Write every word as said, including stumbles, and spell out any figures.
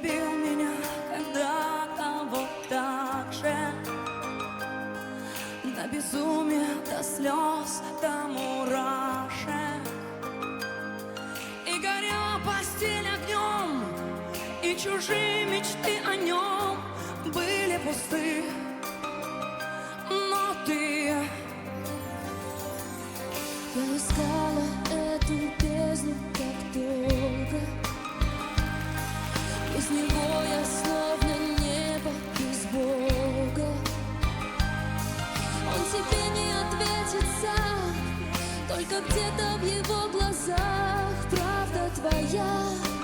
любил меня когда-то вот так же, до безумия, до слез, до мурашек. И горела постель огнем, и чужие мечты о нем были пусты. Но ты... Я искала эту бездну так долго. Без него я словно небо без Бога. Он тебе не ответит сам, только где-то в его глазах правда твоя.